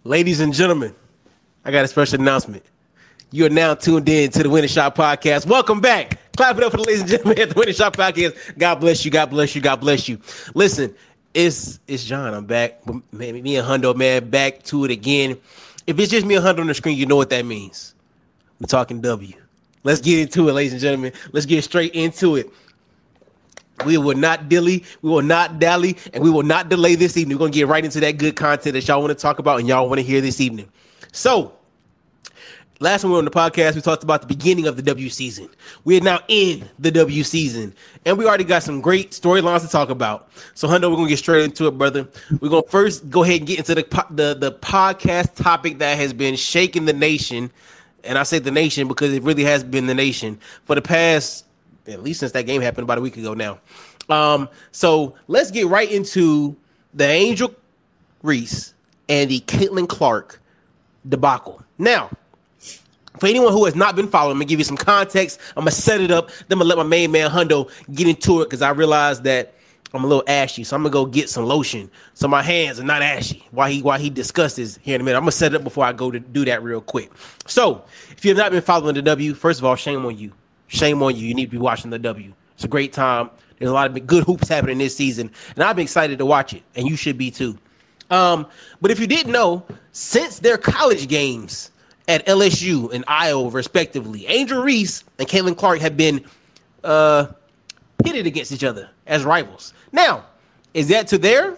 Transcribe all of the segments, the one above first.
Ladies and gentlemen, I got a special announcement. You are now tuned in to the Winning Shot Podcast. Welcome back. Clap it up for the ladies and gentlemen at the Winning Shot Podcast. God bless you. God bless you. God bless you. Listen, it's John. I'm back. Me and Hundo, man, back to it again. If it's just me and Hundo on the screen, you know what that means. We're talking W. Let's get into it, ladies and gentlemen. Let's get straight into it. We will not dilly, we will not dally, and we will not delay this evening. We're going to get right into that good content that y'all want to talk about and y'all want to hear this evening. So, last time we were on the podcast, we talked about the beginning of the W season. We are now in the W season, and we already got some great storylines to talk about. So, Hundo, we're going to get straight into it, brother. We're going to first go ahead and get into the podcast topic that has been shaking the nation, and I say the nation because it really has been the nation for the past, at least since that game happened about a week ago now. So let's get right into the Angel Reese and the Caitlin Clark debacle. Now, for anyone who has not been following, I'm going to give you some context. I'm going to set it up. Then I'm going to let my main man Hundo get into it because I realized that I'm a little ashy. So I'm going to go get some lotion so my hands are not ashy while he discusses here in a minute. I'm going to set it up before I go to do that real quick. So if you have not been following the W, first of all, shame on you. Shame on you. You need to be watching the W. It's a great time. There's a lot of good hoops happening this season, and I'm excited to watch it, and you should be too. But if you didn't know, since their college games at LSU and Iowa, respectively, Angel Reese and Caitlin Clark have been pitted against each other as rivals. Now, is that to their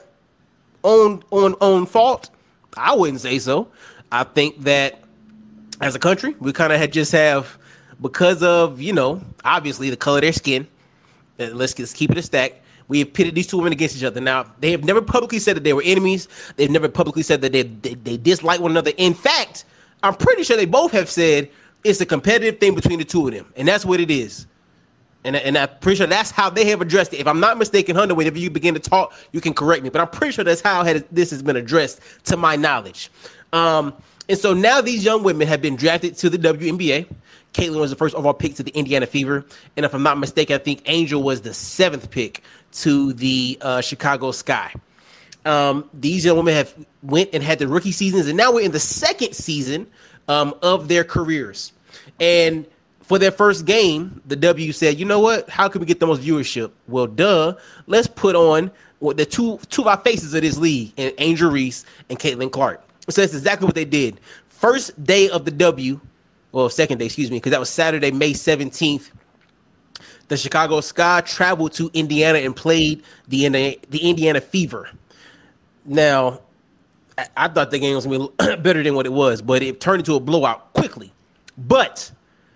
own fault? I wouldn't say so. I think that as a country, we kind of have because of, obviously the color of their skin. Let's keep it a stack. We have pitted these two women against each other. Now, they have never publicly said that they were enemies. They've never publicly said that they dislike one another. In fact, I'm pretty sure they both have said it's a competitive thing between the two of them. And that's what it is. And I'm pretty sure that's how they have addressed it. If I'm not mistaken, Hunter, whenever you begin to talk, you can correct me. But I'm pretty sure that's how this has been addressed to my knowledge. And so now these young women have been drafted to the WNBA. Caitlin was the first overall pick to the Indiana Fever. And if I'm not mistaken, I think Angel was the 7th pick to the Chicago Sky. These young women have went and had their rookie seasons, and now we're in the second season of their careers. And for their first game, the W said, you know what? How can we get the most viewership? Well, let's put on the two of our faces of this league, and Angel Reese and Caitlin Clark. So that's exactly what they did. First day of the W, second day, excuse me, because that was Saturday, May 17th. The Chicago Sky traveled to Indiana and played the Indiana Fever. Now, I thought the game was going to be better than what it was, but it turned into a blowout quickly. But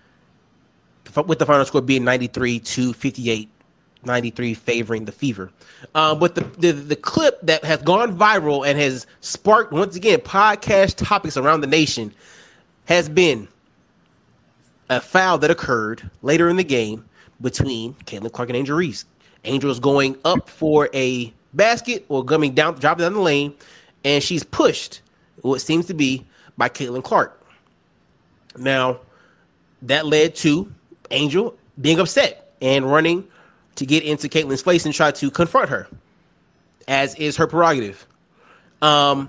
with the final score being 93-58, 93 favoring the Fever. But the clip that has gone viral and has sparked, once again, podcast topics around the nation has been a foul that occurred later in the game between Caitlin Clark and Angel Reese. Angel is going up for a basket or dropping down the lane, and she's pushed, what seems to be, by Caitlin Clark. Now, that led to Angel being upset and running to get into Caitlin's face and try to confront her, as is her prerogative. I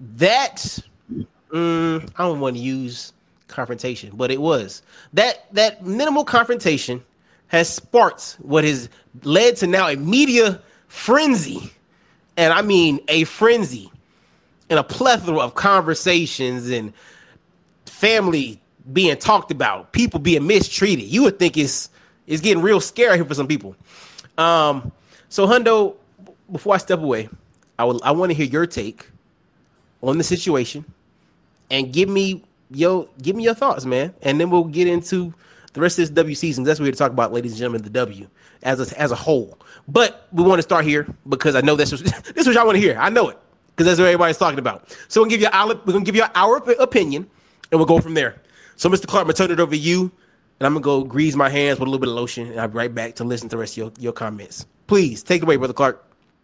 don't want to use confrontation, but it was that minimal confrontation has sparked what has led to now a media frenzy, and I mean a frenzy, and a plethora of conversations and family being talked about, people being mistreated. You would think it's getting real scary here for some people. So Hundo, before I step away, I want to hear your take on the situation and give me your thoughts, man. And then we'll get into the rest of this W season. That's what we're here to talk about, ladies and gentlemen, the W as a whole. But we want to start here because I know this is what y'all want to hear. I know it because that's what everybody's talking about. So we're gonna give you our opinion, and we'll go from there. So, Mr. Clark, I'm gonna turn it over to you, and I'm gonna go grease my hands with a little bit of lotion, and I'll be right back to listen to the rest of your comments. Please take it away, Brother Clark.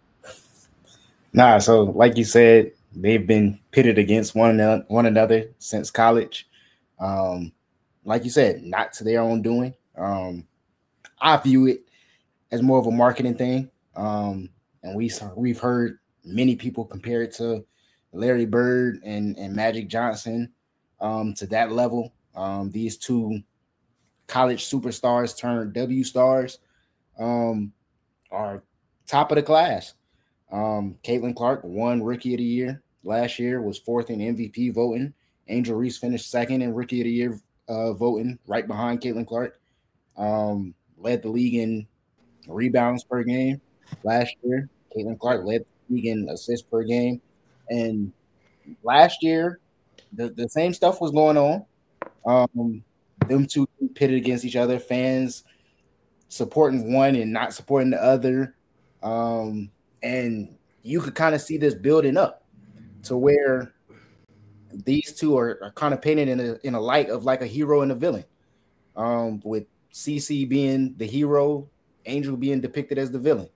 So like you said, they've been pitted against one another since college. Like you said, not to their own doing. I view it as more of a marketing thing. And we've heard many people compare it to Larry Bird and Magic Johnson to that level. These two college superstars turned W stars are top of the class. Caitlin Clark won Rookie of the Year last year, was fourth in MVP voting. Angel Reese finished second in Rookie of the Year voting, right behind Caitlin Clark. Led the league in rebounds per game last year. Caitlin Clark led the league in assists per game. And last year, the same stuff was going on. Them two pitted against each other, fans supporting one and not supporting the other. And you could kind of see this building up to where these two are kind of painted in a light of like a hero and a villain. With CC being the hero, Angel being depicted as the villain.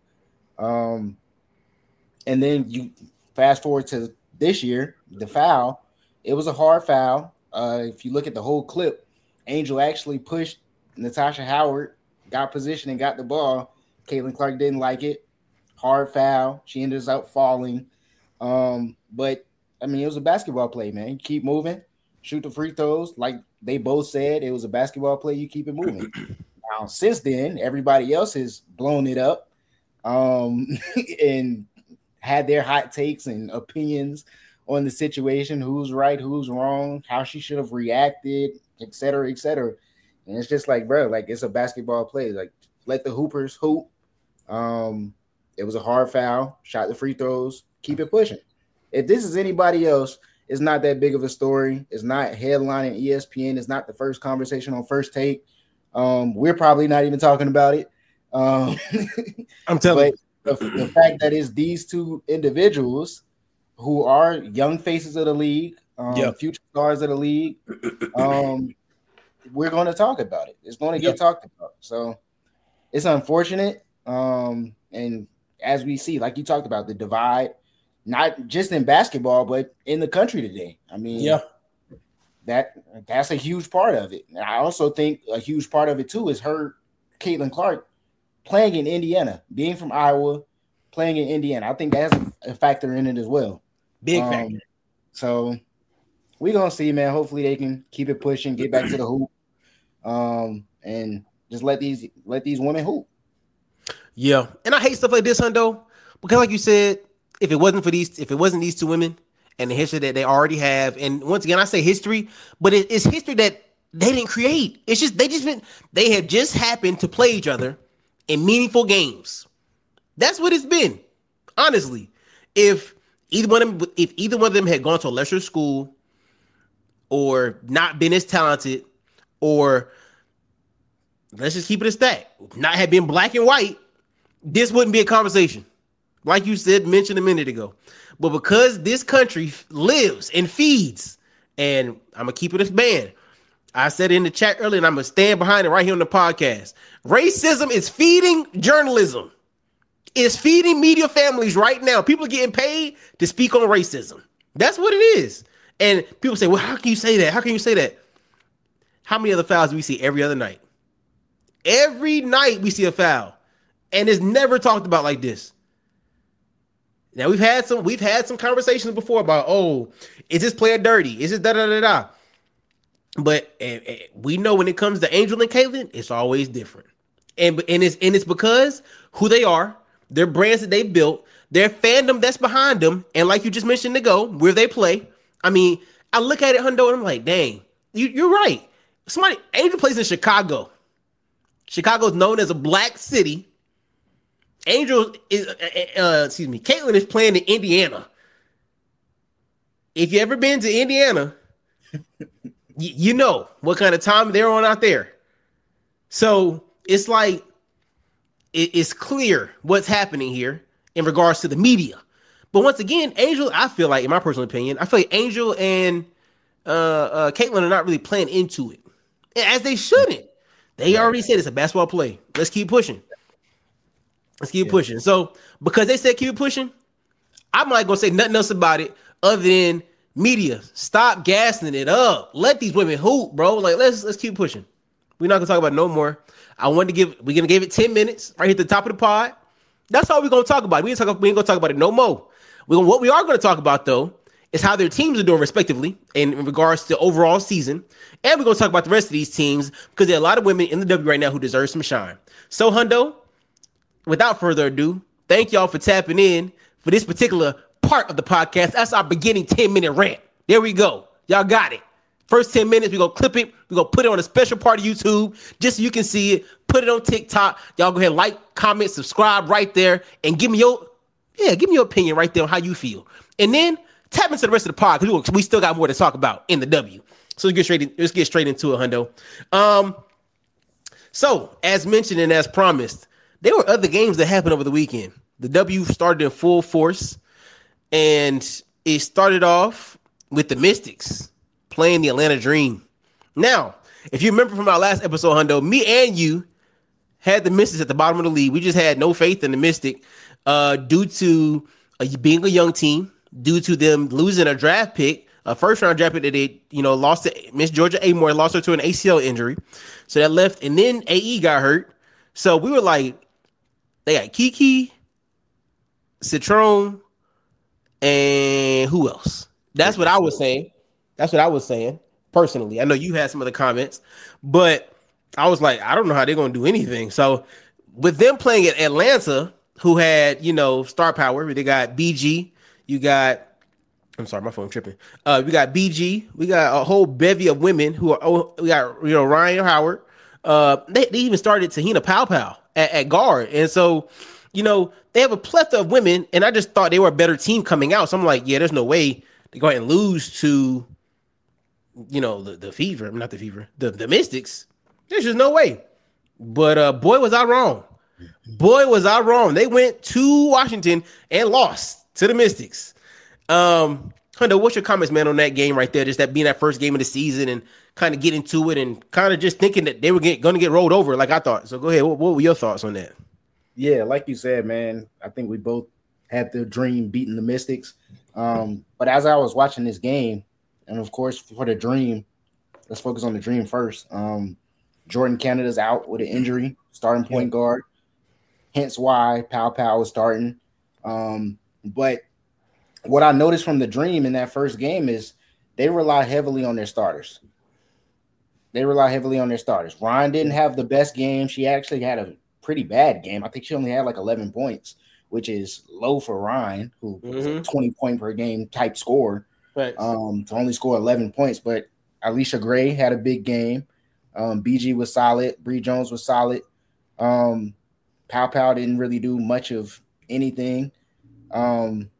And then you fast forward to this year, the foul. It was a hard foul. If you look at the whole clip, Angel actually pushed Natasha Howard, got position and got the ball. Caitlin Clark didn't like it. Hard foul. She ended up falling. But, I mean, it was a basketball play, man. You keep moving, shoot the free throws. Like they both said, it was a basketball play. You keep it moving. Now, since then, everybody else has blown it up and had their hot takes and opinions on the situation, who's right, who's wrong, how she should have reacted, et cetera, et cetera. And it's just like, bro, like it's a basketball play. Like let the hoopers hoop. It was a hard foul, shot the free throws, keep it pushing. If this is anybody else, it's not that big of a story. It's not headlining ESPN. It's not the first conversation on First Take. We're probably not even talking about it. I'm telling you. The fact that it's these two individuals who are young faces of the league, future stars of the league, we're going to talk about it. It's going to get talked about. So it's unfortunate. And as we see, like you talked about, the divide, not just in basketball, but in the country today. I mean, that's a huge part of it. And I also think a huge part of it, too, is Caitlin Clark, playing in Indiana, being from Iowa, playing in Indiana. I think that's a factor in it as well. Big factor. So we're going to see, man. Hopefully they can keep it pushing, get back to the hoop, and just let these women hoop. Yeah. And I hate stuff like this, Hundo, because like you said, if it wasn't these two women and the history that they already have, and once again, I say history, but it's history that they didn't create. It's just they have just happened to play each other in meaningful games. That's what it's been. Honestly, if either one of them had gone to a lesser school or not been as talented, or let's just keep it a stack, not have been black and white, this wouldn't be a conversation. Like you mentioned a minute ago. But because this country lives and feeds, and I'm going to keep it as band. I said it in the chat earlier, and I'm going to stand behind it right here on the podcast. Racism is feeding journalism. It's feeding media families right now. People are getting paid to speak on racism. That's what it is. And people say, well, how can you say that? How can you say that? How many other fouls do we see every other night? Every night we see a foul. And it's never talked about like this. Now we've had some conversations before about, oh, is this player dirty? Is it da-da-da-da? But we know when it comes to Angel and Caitlin, it's always different. And it's because who they are, their brands that they've built, their fandom that's behind them, and like you just mentioned ago, where they play. I mean, I look at it, Hundo, and I'm like, dang, you're right. Angel plays in Chicago. Chicago is known as a black city. Angel is, Caitlin is playing in Indiana. If you ever been to Indiana, you know what kind of time they're on out there. So it's like, it's clear what's happening here in regards to the media. But once again, Angel, I feel like, in my personal opinion, I feel like Angel and Caitlin are not really playing into it, as they shouldn't. They already said it's a basketball play. Let's keep pushing. Pushing. So because they said keep pushing, I'm not gonna say nothing else about it other than media. Stop gassing it up. Let these women hoop, bro. Like let's keep pushing. We're not gonna talk about it no more. We're gonna give it 10 minutes right here at the top of the pod. That's all we're gonna talk about. We ain't gonna talk about it no more. What we are gonna talk about though is how their teams are doing respectively in regards to overall season. And we're going to talk about the rest of these teams because there are a lot of women in the W right now who deserve some shine. So, Hundo, without further ado, thank y'all for tapping in for this particular part of the podcast. That's our beginning 10-minute rant. There we go. Y'all got it. First 10 minutes, we're going to clip it. We're going to put it on a special part of YouTube just so you can see it. Put it on TikTok. Y'all go ahead and like, comment, subscribe right there, and give me your opinion right there on how you feel. And then tap into the rest of the pod because we still got more to talk about in the W. So let's get straight into it, Hundo. So, as mentioned and as promised, there were other games that happened over the weekend. The W started in full force, and it started off with the Mystics playing the Atlanta Dream. Now, if you remember from our last episode, Hundo, me and you had the Mystics at the bottom of the league. We just had no faith in the Mystic due to being a young team, due to them losing a draft pick, a first-round draft pick that they, lost to Miss Georgia Amore, lost her to an ACL injury. So that left, and then AE got hurt. So we were like, they got Kiki, Citron, and who else? That's what I was saying. Personally. I know you had some other comments, but I was like, I don't know how they're going to do anything. So with them playing at Atlanta, who had, star power, they got BG, I'm sorry, my phone tripping. We got BG, we got a whole bevy of women we got, Ryan Howard. They even started Tahina Pow at guard. And so, they have a plethora of women, and I just thought they were a better team coming out. So I'm like, yeah, there's no way they go ahead and lose to, the Mystics. There's just no way. But boy, was I wrong. They went to Washington and lost to the Mystics. Hundo, what's your comments, man, on that game right there? Just that being that first game of the season and kind of getting to it and kind of just thinking that they were going to get rolled over like I thought. So go ahead. What were your thoughts on that? Yeah, like you said, man, I think we both had the Dream beating the Mystics. But as I was watching this game, and of course for the Dream, let's focus on the Dream first. Jordan Canada's out with an injury, starting point guard. Hence why Pow was starting. But what I noticed from the Dream in that first game is they rely heavily on their starters. Ryan didn't have the best game. She actually had a pretty bad game. I think she only had like 11 points, which is low for Ryan, who was a 20-point per game type scorer. Right. To only score 11 points. But Alicia Gray had a big game. BG was solid. Bree Jones was solid. Pow didn't really do much of anything. And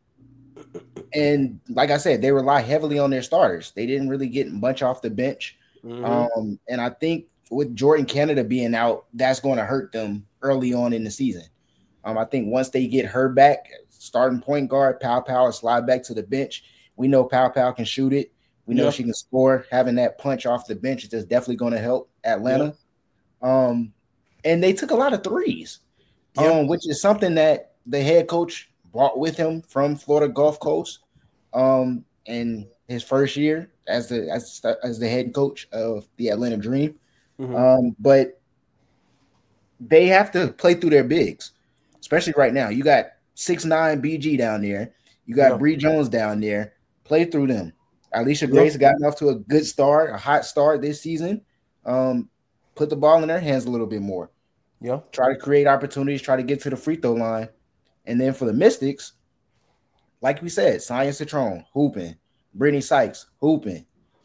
like I said, they rely heavily on their starters. They didn't really get much off the bench. And I think with Jordan Canada being out, that's going to hurt them early on in the season. I think once they get her back, starting point guard, Pow will slide back to the bench. We know Pow can shoot it. We know she can score. Having that punch off the bench is just definitely going to help Atlanta. And they took a lot of threes, which is something that the head coach brought with him from Florida Gulf Coast in his first year as the head coach of the Atlanta Dream. But they have to play through their bigs, especially right now. You got 6'9" BG down there. You got Bree Jones down there. Play through them. Alicia Gray's gotten off to a good start, a hot start this season. Put the ball in their hands a little bit more. Try to create opportunities, try to get to the free throw line. And then for the Mystics, like we said, Sonya Citron, hooping. Brittany Sykes, hooping.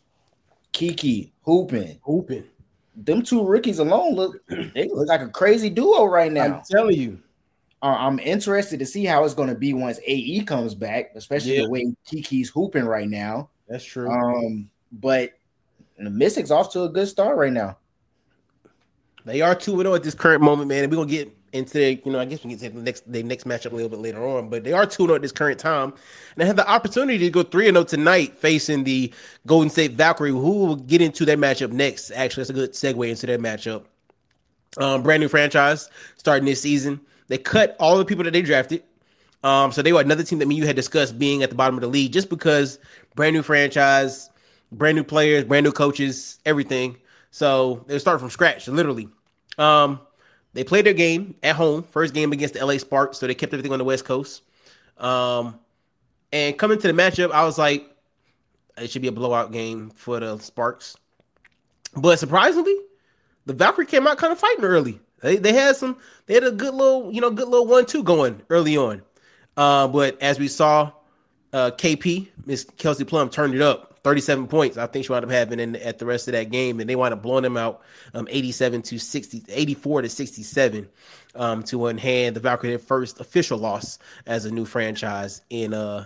Kiki, hooping. Them two rookies alone they look like a crazy duo right now. I'm telling you. I'm interested to see how it's going to be once AE comes back, especially the way Kiki's hooping right now. That's true. But the Mystics off to a good start right now. They are 2-0 at this current moment, man. And we're going to get into I guess we can get to the next matchup a little bit later on. But they are 2-0 at this current time. And they have the opportunity to go 3-0 tonight facing the Golden State Valkyrie, who will get into their matchup next. Actually, that's a good segue into their matchup. Brand new franchise starting this season. They cut all the people that they drafted. So they were another team that me and you had discussed being at the bottom of the league just because brand new franchise, brand new players, brand new coaches, everything. So they started from scratch, literally. They played their game at home, first game against the LA Sparks, so they kept everything on the West Coast. And coming to the matchup, I was like, It should be a blowout game for the Sparks. But surprisingly, the Valkyrie came out kind of fighting early. They had a good little 1-2 going early on. But as we saw, KP, Miss Kelsey Plum, turned it up 37 points. I think she wound up having at the rest of that game, and they wound up blowing them out 84 to 67 to hand the Valkyrie their first official loss as a new franchise in LA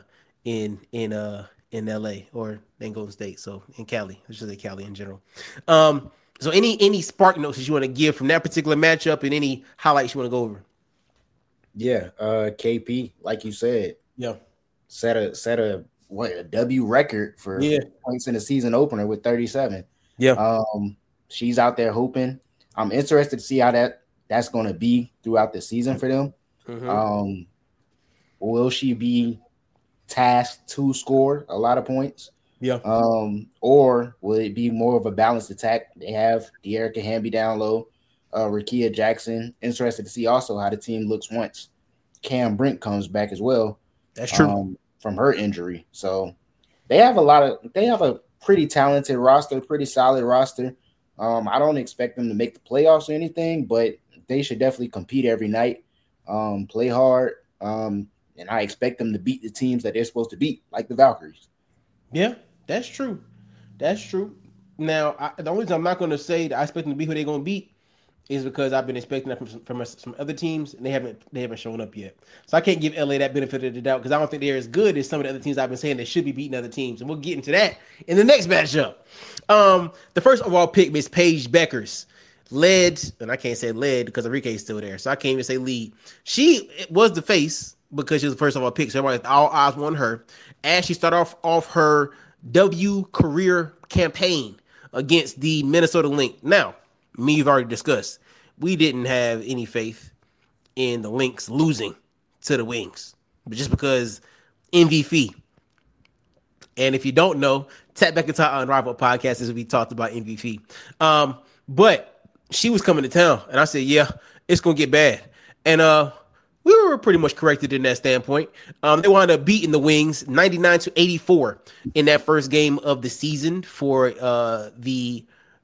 or in Golden State. So in Cali, I should say Cali in general. So any spark notes that you want to give from that particular matchup and any highlights you want to go over? Yeah, KP, like you said, yeah, set a W record for points in the season opener with 37. Yeah. She's out there hooping. I'm interested to see how that's going to be throughout the season for them. Mm-hmm. Will she be tasked to score a lot of points? Yeah. Or will it be more of a balanced attack? They have De'Erica Hamby down low, Rickea Jackson. Interested to see also how the team looks once Cam Brink comes back as well. That's true. From her injury. So they have a pretty talented roster, pretty solid roster. I don't expect them to make the playoffs or anything, but they should definitely compete every night, play hard. And I expect them to beat the teams that they're supposed to beat, like the Valkyries. Yeah, that's true. That's true. Now, the only reason I'm not going to say that I expect them to be who they're going to beat is because I've been expecting that from some other teams, and they haven't shown up yet. So I can't give LA that benefit of the doubt because I don't think they're as good as some of the other teams I've been saying they should be beating other teams, and we'll get into that in the next matchup. The first overall pick, Miss Paige Beckers, led, and I can't say led because Enrique is still there, so I can't even say lead. She was the face because she was the first overall pick, so everybody, all eyes won her. As she started off her W career campaign against the Minnesota Lynx. Now, you've already discussed, we didn't have any faith in the Lynx losing to the Wings, but just because MVP. And if you don't know, tap back into our Unrivaled podcast as we talked about MVP. But she was coming to town, and I said, yeah, it's going to get bad. And we were pretty much corrected in that standpoint. They wound up beating the Wings 99-84 in that first game of the season for the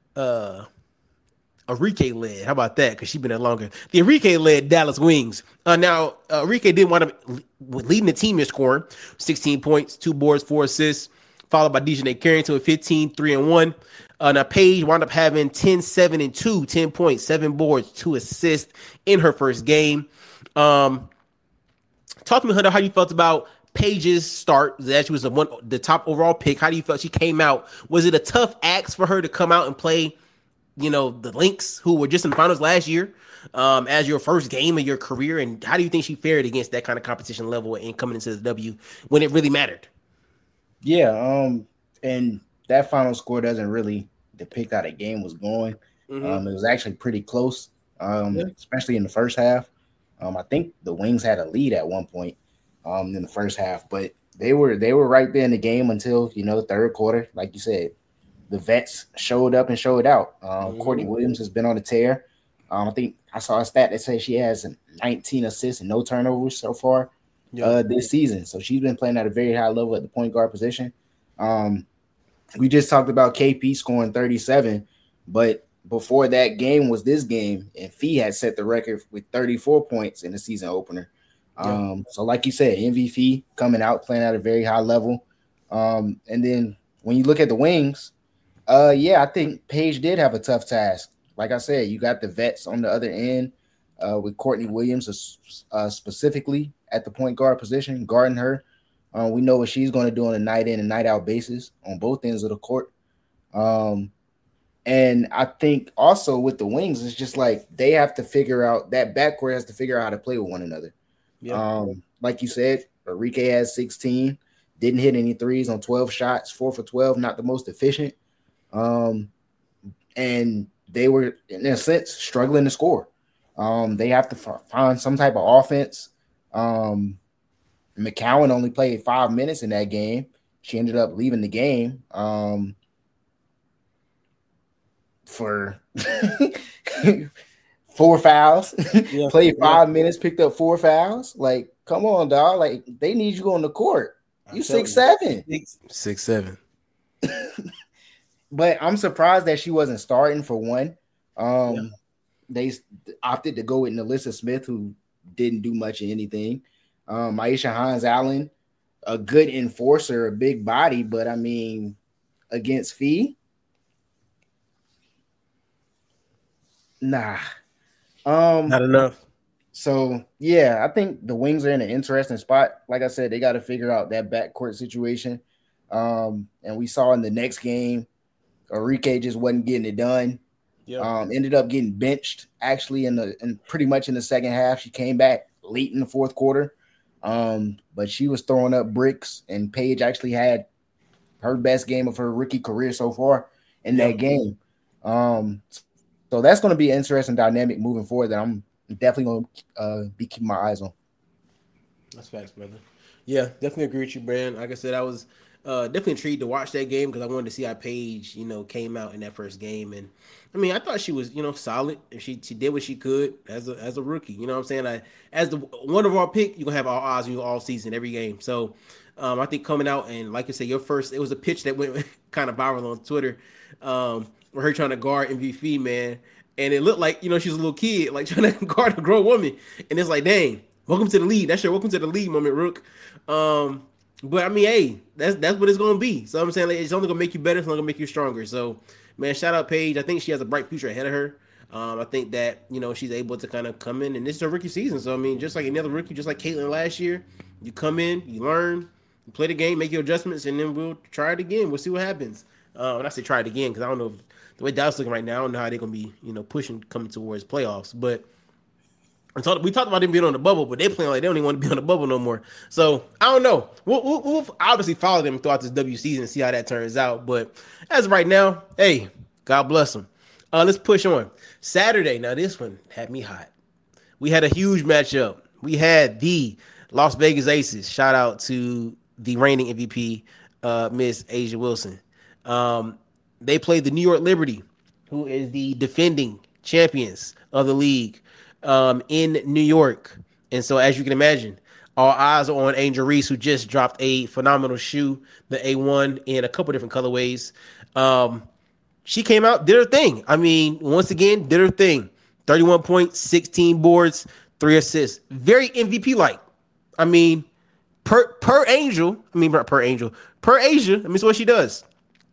Enrique-led. How about that? Because she's been there longer. The Enrique-led Dallas Wings. Now, Enrique didn't wind up leading the team in scoring. 16 points, 2 boards, 4 assists, followed by Dejanay Carrington with 15, 3 and 1. Now, Paige wound up having 10, 7 and 2, 10 points, 7 boards, 2 assists in her first game. Talk to me, Hunter, how you felt about Paige's start. That she was the top overall pick. How do you feel she came out? Was it a tough ask for her to come out and play, the Lynx, who were just in the finals last year, as your first game of your career? And how do you think she fared against that kind of competition level and coming into the W when it really mattered? Yeah, and that final score doesn't really depict how the game was going. Mm-hmm. It was actually pretty close, especially in the first half. I think the Wings had a lead at one point in the first half, but they were right there in the game until third quarter. Like you said, the vets showed up and showed out. Courtney Williams has been on a tear. I think I saw a stat that says she has 19 assists and no turnovers so far this season. So she's been playing at a very high level at the point guard position. We just talked about KP scoring 37, but before that game was this game, and Fee had set the record with 34 points in the season opener. So like you said, MVP coming out, playing at a very high level. And then when you look at the Wings, I think Paige did have a tough task. Like I said, you got the vets on the other end with Courtney Williams specifically at the point guard position, guarding her. We know what she's going to do on a night in and night out basis on both ends of the court. And I think also with the Wings, it's just like they have to figure out that backcourt has to figure out how to play with one another. Yeah. Like you said, Enrique has 16, didn't hit any threes on 12 shots, 4 for 12, not the most efficient. And they were, in a sense, struggling to score. They have to find some type of offense. McCowan only played 5 minutes in that game. She ended up leaving the game for 4 fouls. Yeah, played 5 minutes, picked up 4 fouls. Like, come on, dog. Like, they need you on the court. You 6'7". 6'7". But I'm surprised that she wasn't starting for one. Yeah. They opted to go with Nalissa Smith, who didn't do much of anything. Aisha Hines Allen, a good enforcer, a big body, but I mean, against Fee, nah. Not enough. So yeah, I think the Wings are in an interesting spot. Like I said, they got to figure out that backcourt situation. And we saw in the next game, Enrique just wasn't getting it done. Yeah. Ended up getting benched actually in pretty much in the second half. She came back late in the fourth quarter. But she was throwing up bricks, and Paige actually had her best game of her rookie career so far in that game. So that's going to be an interesting dynamic moving forward that I'm definitely going to be keeping my eyes on. That's facts, brother. Yeah, definitely agree with you, Brand. Like I said, I was definitely intrigued to watch that game because I wanted to see how Paige, came out in that first game. And I mean, I thought she was, solid. And she did what she could as a rookie. You know what I'm saying? As the one of our pick, you're gonna have all eyes on you all season, every game. So I think coming out and like you said, it was a pitch that went kind of viral on Twitter. Where her trying to guard MVP, man. And it looked like, she's a little kid, like trying to guard a grown woman. And it's like, dang, welcome to the league. That's your welcome to the league moment, Rook. But I mean, hey, that's what it's gonna be. So I'm saying, like, it's only gonna make you better. It's only gonna make you stronger. So, man, shout out Paige. I think she has a bright future ahead of her. I think that she's able to kind of come in, and this is her rookie season. So I mean, just like another rookie, just like Caitlin last year, you come in, you learn, you play the game, make your adjustments, and then we'll try it again. We'll see what happens. And I say try it again because I don't know if, the way Dallas looking right now, I don't know how they're gonna be, pushing coming towards playoffs, but. We talked about them being on the bubble, but they playing like they don't even want to be on the bubble no more. So I don't know. We'll obviously follow them throughout this W season and see how that turns out. But as of right now, hey, God bless them. Let's push on. Saturday. Now this one had me hot. We had a huge matchup. We had the Las Vegas Aces. Shout out to the reigning MVP, Miss A'ja Wilson. They played the New York Liberty, who is the defending champions of the league. In New York. And so, as you can imagine, all eyes are on Angel Reese, who just dropped a phenomenal shoe, the A1, in a couple different colorways. She came out, did her thing. I mean, once again, did her thing. 31 points, 16 boards, 3 assists. Very MVP-like. I mean, per A'ja, I mean, it's what she does.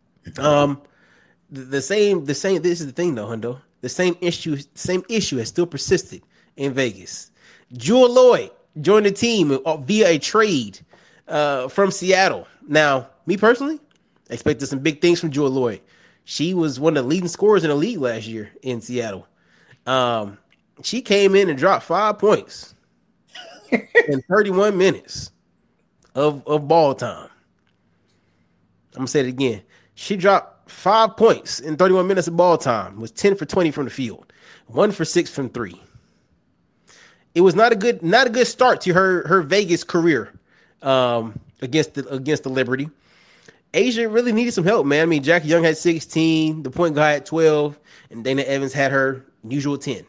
The same, this is the thing, though, Hundo. The same issue has still persisted in Vegas. Jewell Loyd joined the team via a trade from Seattle. Now, me personally, expected some big things from Jewell Loyd. She was one of the leading scorers in the league last year in Seattle. She came in and dropped 5 points in 31 minutes of ball time. I'm going to say it again. She dropped 5 points in 31 minutes of ball time, was 10 for 20 from the field, 1 for 6 from 3. It was not a good start to her Vegas career against the Liberty. A'ja really needed some help, man. I mean, Jackie Young had 16, the point guard had 12, and Dana Evans had her usual 10.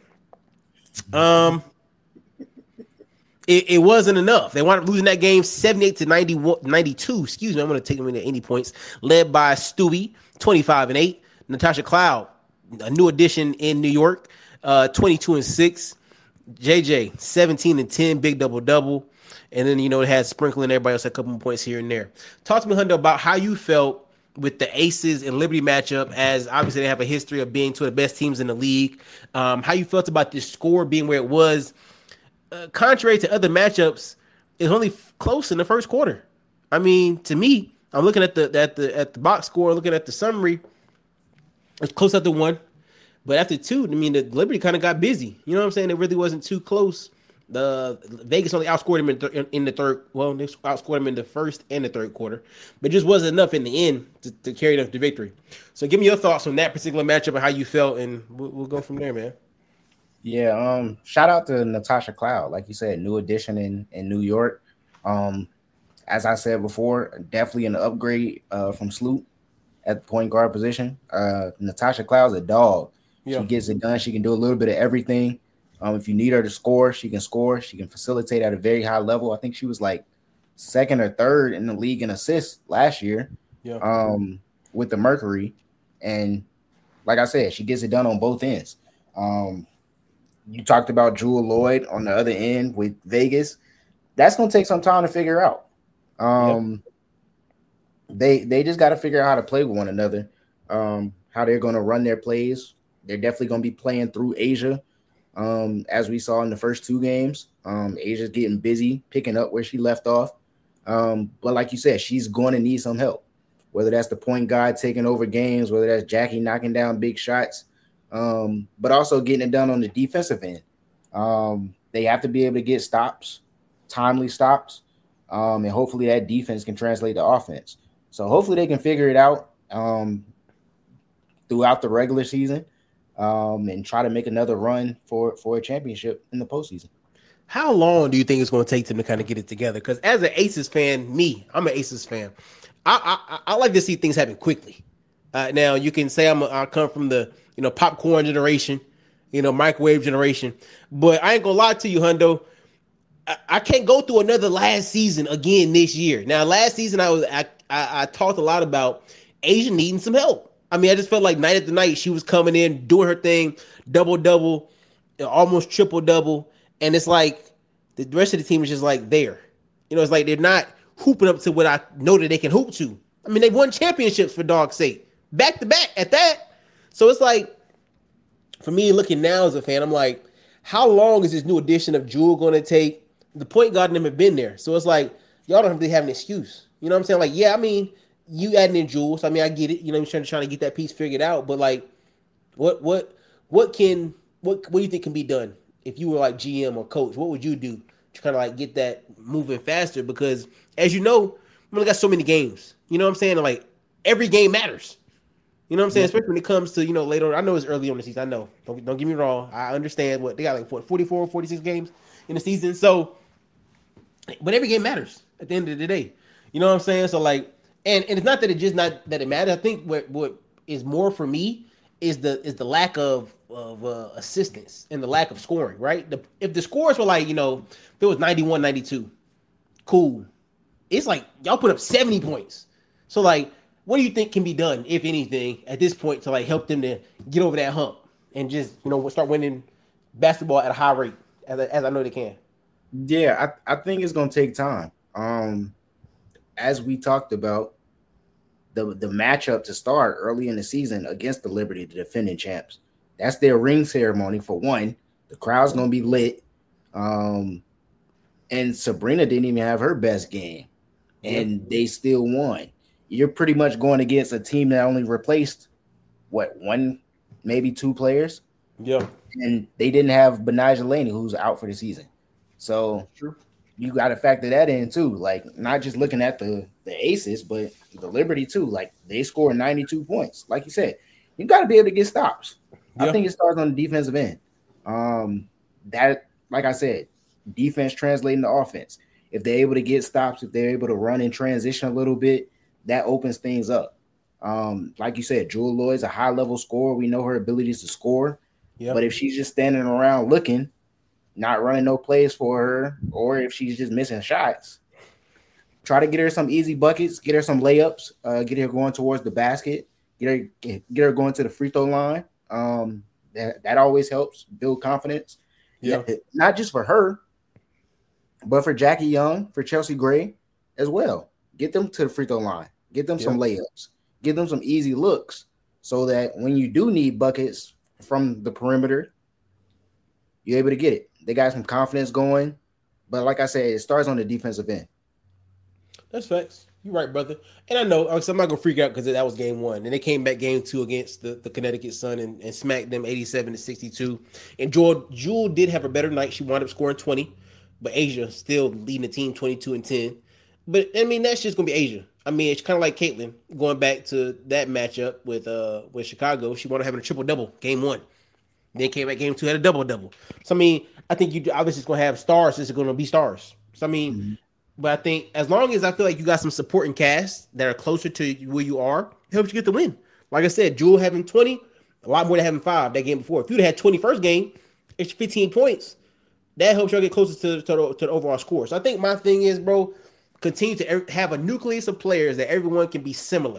It wasn't enough. They wound up losing that game 78 to 92. Excuse me, I'm going to take them into 80 points. Led by Stewie, 25 and 8. Natasha Cloud, a new addition in New York, 22 and 6. JJ, 17 and 10, big double. And then, it had sprinkling everybody else a couple more points here and there. Talk to me, Hundo, about how you felt with the Aces and Liberty matchup, as obviously they have a history of being two of the best teams in the league. How you felt about this score being where it was. Contrary to other matchups, it's only close in the first quarter. I mean, to me, I'm looking at the box score, looking at the summary. It's close after 1, but after 2, I mean, the Liberty kind of got busy. You know what I'm saying? It really wasn't too close. The Vegas only outscored them in the third. Well, they outscored them in the first and the third quarter, but it just wasn't enough in the end to carry them to victory. So, give me your thoughts on that particular matchup and how you felt, and we'll go from there, man. Yeah, shout out to Natasha Cloud, like you said, new addition in New York. As I said before, definitely an upgrade from Sloot at the point guard position. Natasha Cloud's a dog. Yeah. She gets it done. She can do a little bit of everything. If you need her to score, she can score. She can facilitate at a very high level. I think she was like second or third in the league in assists last year. Yeah. with the Mercury, and like I said, she gets it done on both ends. You talked about Jewell Loyd on the other end with Vegas. That's going to take some time to figure out. They just got to figure out how to play with one another, how they're going to run their plays. They're definitely going to be playing through A'ja, as we saw in the first two games. Asia's getting busy, picking up where she left off. But like you said, she's going to need some help, whether that's the point guard taking over games, whether that's Jackie knocking down big shots, but also getting it done on the defensive end. They have to be able to get stops, timely stops, and hopefully that defense can translate to offense. So hopefully they can figure it out throughout the regular season and try to make another run for a championship in the postseason. How long do you think it's going to take them to kind of get it together? Because as an Aces fan, I'm an Aces fan. I like to see things happen quickly. Now you can say I come from the popcorn generation, microwave generation, but I ain't gonna lie to you, Hundo. I can't go through another last season again this year. Now, last season I talked a lot about A'ja needing some help. I mean, I just felt like night after night she was coming in, doing her thing, double, almost triple-double, and it's like the rest of the team is just like there. It's like they're not hooping up to what I know that they can hoop to. I mean, they won championships for dog's sake, back to back at that. So it's like, for me, looking now as a fan, I'm like, how long is this new addition of Jewell going to take? The point guard and them have been there. So it's like, y'all don't really have an excuse. You know what I'm saying? Like, yeah, I mean, you adding in Jewell. So, I mean, I get it. You're trying to get that piece figured out. But, like, what do you think can be done? If you were like GM or coach, what would you do to kind of like get that moving faster? Because as you know, we only got so many games. You know what I'm saying? And like every game matters. You know what I'm saying? Especially when it comes to, later on. I know it's early on the season. I know. Don't get me wrong. I understand what they got, like 44, 46 games in the season. So, but every game matters at the end of the day. You know what I'm saying? So like, and it's not that it matters. I think what is more for me is the lack of assistance and the lack of scoring, right? If the scores were like, if it was 91, 92, cool. It's like y'all put up 70 points. So like, what do you think can be done, if anything, at this point to like help them to get over that hump and just, start winning basketball at a high rate as I know they can? Yeah, I think it's going to take time. As we talked about, the matchup to start early in the season against the Liberty, the defending champs. That's their ring ceremony for one. The crowd's going to be lit. And Sabrina didn't even have her best game, and they still won. You're pretty much going against a team that only replaced, one, maybe two players? Yeah. And they didn't have Benijah Laney, who's out for the season. So you got to factor that in too. Like, not just looking at the Aces, but the Liberty too. Like, they scored 92 points. Like you said, you got to be able to get stops. I think it starts on the defensive end. That, like I said, defense translating to offense. If they're able to get stops, if they're able to run in transition a little bit, that opens things up. Like you said, Jewell Loyd's a high-level scorer. We know her abilities to score. Yep. But if she's just standing around looking, not running no plays for her, or if she's just missing shots, try to get her some easy buckets, get her some layups, get her going towards the basket, get her going to the free throw line. That always helps build confidence. Yeah, not just for her, but for Jackie Young, for Chelsea Gray as well. Get them to the free throw line. Get them some layups. Give them some easy looks so that when you do need buckets from the perimeter, you're able to get it. They got some confidence going. But like I said, it starts on the defensive end. That's facts. You're right, brother. And I know, I'm not going to freak out because that was game one. And they came back game two against the Connecticut Sun and smacked them 87-62. And Jewell did have a better night. She wound up scoring 20. But A'ja still leading the team 22-10. But, I mean, that's just going to be A'ja. I mean, it's kind of like Caitlin going back to that matchup with Chicago. She wound up having a triple-double game one. Then came back game two, had a double-double. So, I mean, I think you obviously is going to have stars. It's going to be stars. So, I mean, but I think as long as I feel like you got some supporting cast that are closer to where you are, it helps you get the win. Like I said, Jewell having 20, a lot more than having 5 that game before. If you'd had 20 first game, it's 15 points. That helps you get closer to the overall score. So I think my thing is, bro, continue to have a nucleus of players that everyone can be similar.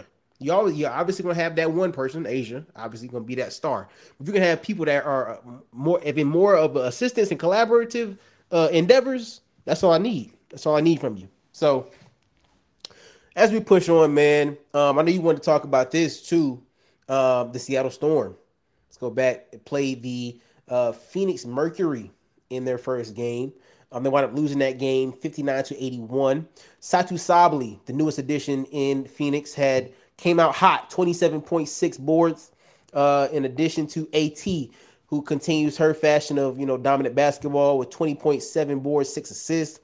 you're obviously gonna have that one person, Asia, obviously gonna be that star. If you can have people that are having more of assistance and collaborative endeavors, that's all I need. That's all I need from you. So as we push on, man, I know you want to talk about this too. The Seattle Storm. Let's go back and play the Phoenix Mercury in their first game. They wound up losing that game 59-81. Satu Sabli, the newest addition in Phoenix, came out hot, 27.6 boards. In addition to AT, who continues her fashion of dominant basketball with 20.7 boards, 6 assists,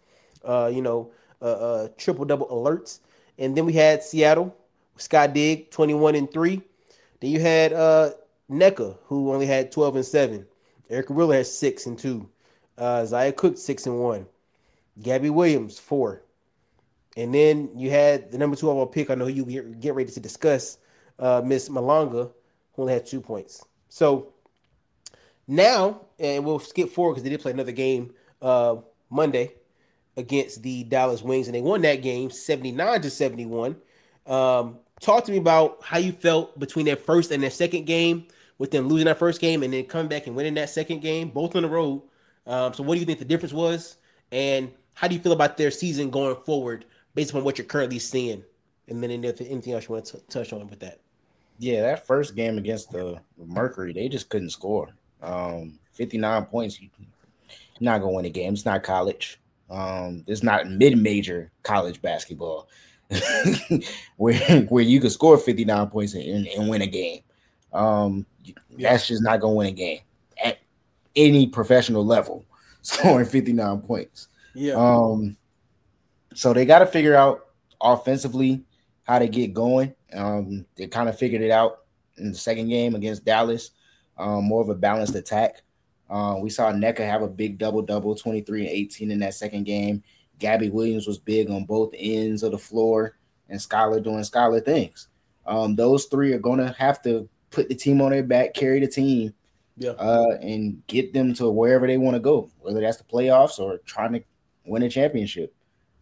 triple double alerts. And then we had Seattle, Scott Digg, 21-3. Then you had NECA, who only had 12-7. Erica Wheeler has 6-2. Zaya Cook 6-1. Gabby Williams 4. And then you had the number 2 overall pick. I know who you get ready to discuss, Miss Malonga, who only had 2 points. So now, and we'll skip forward because they did play another game Monday against the Dallas Wings, and they won that game 79-71. Talk to me about how you felt between their first and their second game, with them losing that first game and then coming back and winning that second game, both on the road. So what do you think the difference was, and how do you feel about their season going forward based on what you're currently seeing? And then anything else you want to touch on with that? Yeah, that first game against the Mercury, they just couldn't score. 59 points, you're not going to win a game. It's not college. It's not mid-major college basketball where you can score 59 points and win a game. That's just not going to win a game at any professional level, scoring 59 points. Yeah. So they got to figure out offensively how to get going. They kind of figured it out in the second game against Dallas, more of a balanced attack. We saw NECA have a big double-double, 23 and 18 in that second game. Gabby Williams was big on both ends of the floor, and Skylar doing Skylar things. Those three are going to have to put the team on their back, carry the team, and get them to wherever they want to go, whether that's the playoffs or trying to win a championship.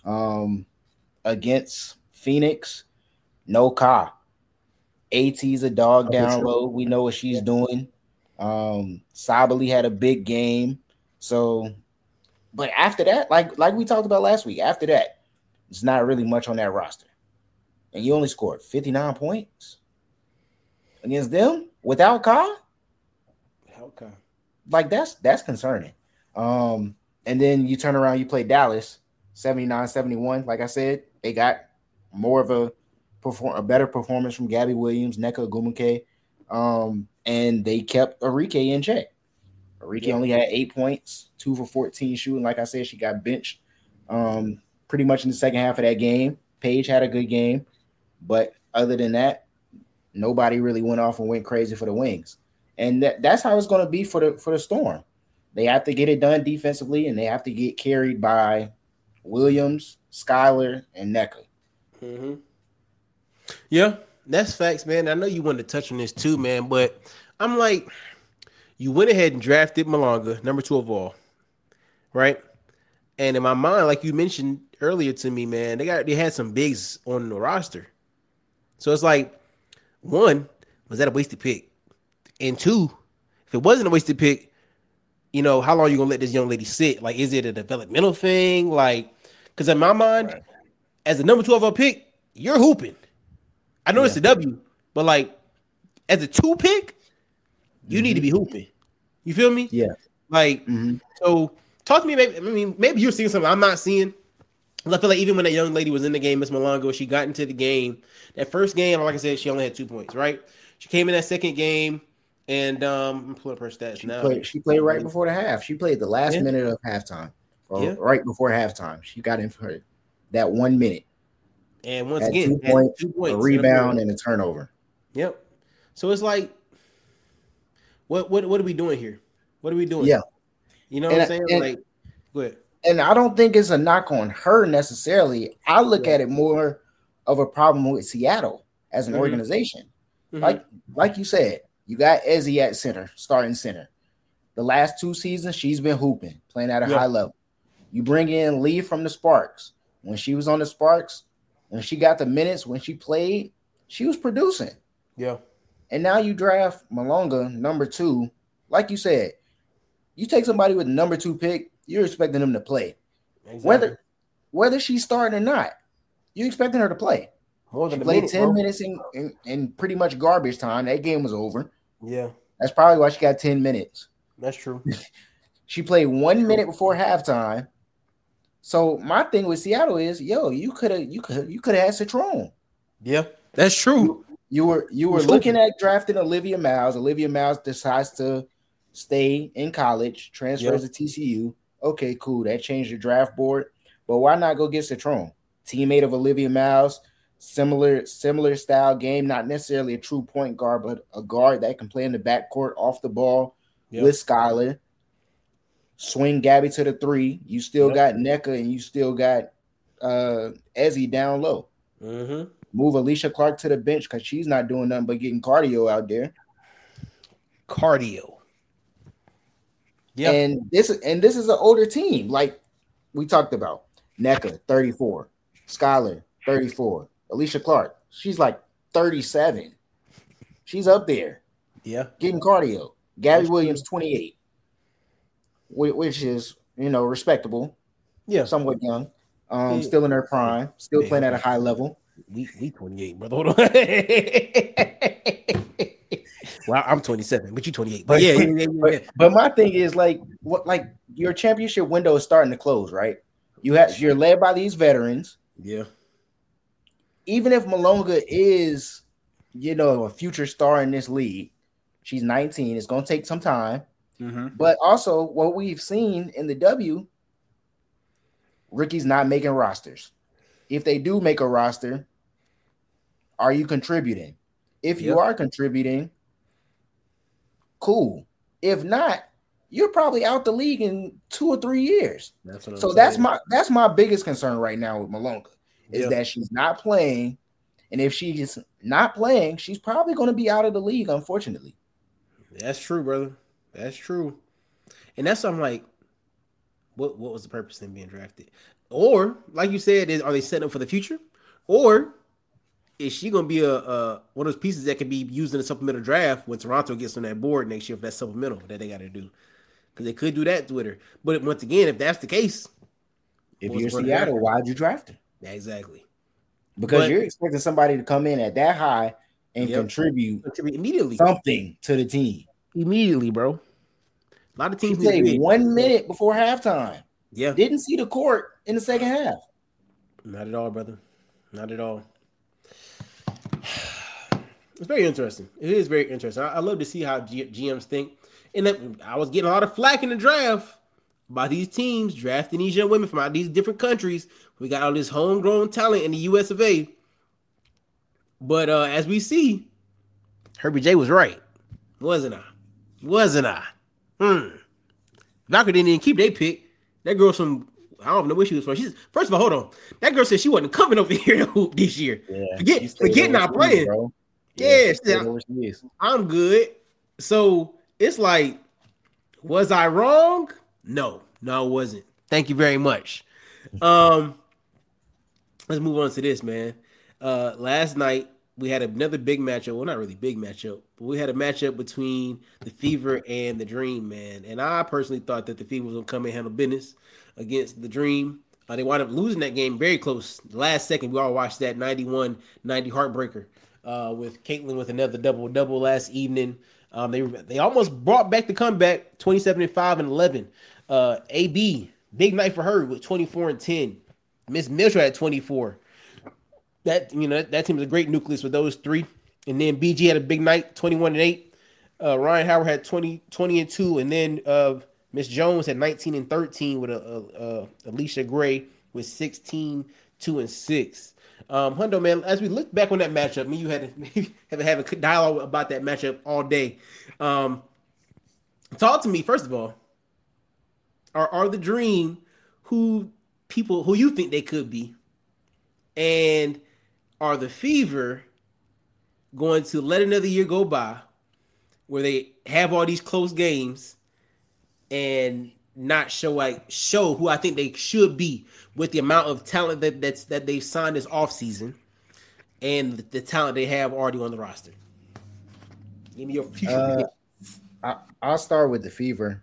Against Phoenix, no Ka. AT's a dog down low. We know what she's doing. Sabali had a big game. So, but after that, like we talked about last week, after that, it's not really much on that roster. And you only scored 59 points against them without Ka? Okay. Like that's concerning. And then you turn around, you play Dallas, 79-71. Like I said, they got more of a better performance from Gabby Williams, NECA Gumuke, and they kept Arike in check. Arike only had 8 points, 2 for 14 shooting. Like I said, she got benched pretty much in the second half of that game. Paige had a good game, but other than that, nobody really went off and went crazy for the Wings. And that's how it's going to be for the Storm. They have to get it done defensively, and they have to get carried by Williams, Skylar, and NECA. Mm-hmm. Yeah, that's facts, man. I know you wanted to touch on this too, man, but I'm like, you went ahead and drafted Malonga, number 2 overall, right? And in my mind, like you mentioned earlier to me, man, they had some bigs on the roster. So it's like, 1, was that a wasted pick? And 2, if it wasn't a wasted pick, how long are you gonna let this young lady sit? Like, is it a developmental thing? Like, because in my mind, as a number 2 overall pick, you're hooping. I know it's a W, but like as a 2 pick, you need to be hooping. You feel me? Yeah. Like, so talk to me. Maybe you're seeing something I'm not seeing. I feel like even when that young lady was in the game, Miss Malonga, she got into the game. That first game, like I said, she only had 2 points, right? She came in that second game, and I'm pulling up her stats now. She played right before the half. She played the last minute of halftime, or right before halftime. She got in for that 1 minute. And once again, 2 points, a rebound, and a turnover. Yep. So it's like, what are we doing here? What are we doing? Yeah. You know what I'm saying? Like, go ahead. And I don't think it's a knock on her necessarily. I look at it more of a problem with Seattle as an organization. Like you said, you got Ezzy at center, starting center. The last 2 seasons, she's been hooping, playing at a high level. You bring in Lee from the Sparks. When she was on the Sparks, when she got the minutes, when she played, she was producing. Yeah. And now you draft Malonga, number 2. Like you said, you take somebody with the number 2 pick, you're expecting them to play. Exactly. Whether she's starting or not, you're expecting her to play. More than she a played minute, 10 bro. minutes in pretty much garbage time. That game was over. Yeah. That's probably why she got 10 minutes. That's true. She played 1 minute before halftime. So my thing with Seattle is, you could have had Citron. Yeah, that's true. You were looking at drafting Olivia Miles. Olivia Miles decides to stay in college, transfers to TCU. Okay, cool. That changed the draft board. But why not go get Citron? Teammate of Olivia Miles, similar style game, not necessarily a true point guard, but a guard that can play in the backcourt off the ball with Skylar. Swing Gabby to the 3. You still got NECA and you still got Ezzy down low. Mm-hmm. Move Alicia Clark to the bench because she's not doing nothing but getting cardio out there. Cardio. Yeah. And this is an older team, like we talked about. NECA, 34. Skylar, 34. Alicia Clark, she's like 37. She's up there. Yeah. Getting cardio. Gabby Williams, 28. Which is, respectable. Yeah. Somewhat young. Still in her prime. Still playing at a high level. We 28, brother. Hold on. Well, I'm 27, but you 28. But yeah. But my thing is like your championship window is starting to close, right? You're led by these veterans. Yeah. Even if Malonga is, a future star in this league, she's 19. It's going to take some time. Mm-hmm. But also, what we've seen in the W, Ricky's not making rosters. If they do make a roster, are you contributing? If you are contributing, cool. If not, you're probably out the league in 2 or 3 years. That's my biggest concern right now with Malonga is that she's not playing, and if she's not playing, she's probably going to be out of the league, unfortunately. That's true, brother. That's true. And that's something like, what was the purpose in being drafted? Or, like you said, are they setting up for the future? Or is she going to be a one of those pieces that can be used in a supplemental draft when Toronto gets on that board next year for that supplemental that they got to do? Because they could do that to her. But once again, if that's the case, if you're Seattle, why'd you draft her? Yeah, exactly. Because you're expecting somebody to come in at that high and contribute immediately something to the team. Immediately, bro. A lot of teams played 1 minute before halftime. Yeah. Didn't see the court in the second half. Not at all, brother. Not at all. It's very interesting. It is very interesting. I love to see how GMs think. And I was getting a lot of flack in the draft by these teams drafting these young women from out these different countries. We got all this homegrown talent in the US of A. But as we see, Herbie J was right. Wasn't I? Valkyrie didn't even keep their pick. That girl from, I don't know where she was from. First of all, hold on. That girl said she wasn't coming over here to hoop this year. Yeah, forget not playing. Bro. Yeah, I'm good. So it's like, was I wrong? No, I wasn't. Thank you very much. Let's move on to this, man. Last night we had another big matchup. Well, not really big matchup, but we had a matchup between the Fever and the Dream, man. And I personally thought that the Fever was going to come and handle business against the Dream. They wound up losing that game very close. The last second, we all watched that 91-90 heartbreaker with Caitlin with another double-double last evening. They almost brought back the comeback, 27-5 and 11. AB, big night for her with 24 and 10. Miss Mitchell at 24. That team is a great nucleus with those three. And then BG had a big night, 21 and 8. Ryan Howard had 20 and 2, and then Miss Jones had 19 and 13 with Alicia Gray with 16, 2 and 6. Hundo, man, as we look back on that matchup, you had to have a dialogue about that matchup all day. Talk to me first of all. Are the Dream who you think they could be, and are the Fever going to let another year go by where they have all these close games and not show who I think they should be with the amount of talent that they've signed this offseason? and the talent they have already on the roster? Give me your future Uh, prediction. I'll start with the Fever.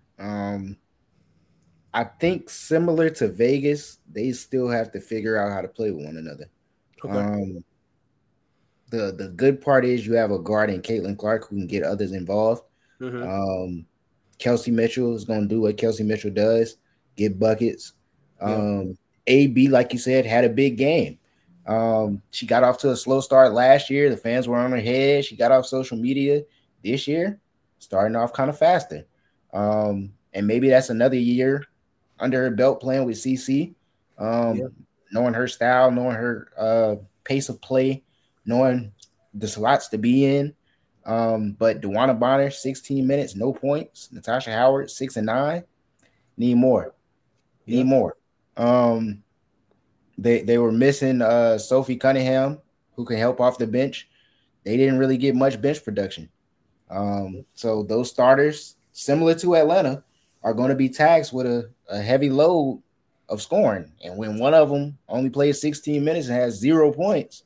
I think similar to Vegas, they still have to figure out how to play with one another. Okay. Um, the good part is you have a guard in Caitlin Clark who can get others involved. Mm-hmm. Kelsey Mitchell is going to do what Kelsey Mitchell does, get buckets. Yep. AB, like you said, had a big game. She got off to a slow start last year. The fans were on her head. She got off social media this year, starting off kind of faster. And maybe that's another year under her belt playing with CC, Yep. knowing her style, knowing her pace of play, knowing the slots to be in. But DeWanna Bonner, 16 minutes, no points. Natasha Howard, 6 and 9. Need more. Need Yep. more. They were missing Sophie Cunningham, who can help off the bench. They didn't really get much bench production. So those starters, similar to Atlanta, are going to be taxed with a heavy load of scoring. And when one of them only plays 16 minutes and has 0 points,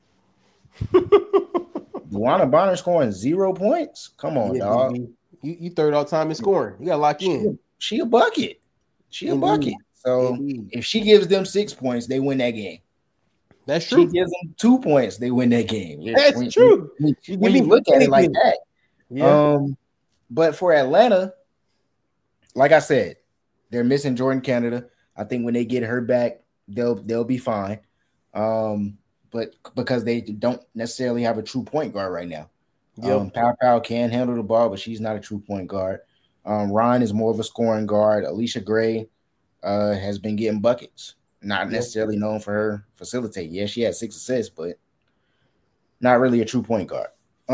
DeWanna Bonner scoring 0 points. Come on, Yeah, dog. DB. You third all time in scoring. You got to lock in. She a bucket. She a Indeed. bucket. So Indeed. if she gives them 6 points, they win that game. That's She true. gives them 2 points, they win that game. That's true. When you look at it like that. Yeah. But for Atlanta, like I said, they're missing Jordan Canada. I think when they get her back, they'll be fine. But because they don't necessarily have a true point guard right now. Yep. Pow can handle the ball, but she's not a true point guard. Ryan is more of a scoring guard. Alicia Gray has been getting buckets, not necessarily known for her facilitate. Yeah, she had 6 assists, but not really a true point guard.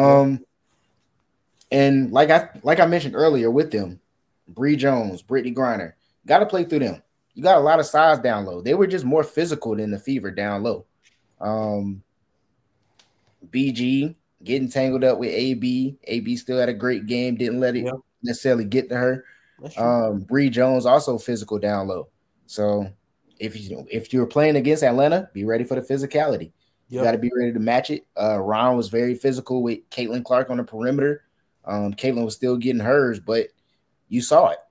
And like I mentioned earlier with them, Bree Jones, Brittany Griner, got to play through them. You got a lot of size down low. They were just more physical than the Fever down low. BG getting tangled up with AB. AB still had a great game. Didn't let it necessarily get to her. Bree Jones also physical down low. So if you're playing against Atlanta, be ready for the physicality. You got to be ready to match it. Ron was very physical with Caitlin Clark on the perimeter. Caitlin was still getting hers, but you saw it.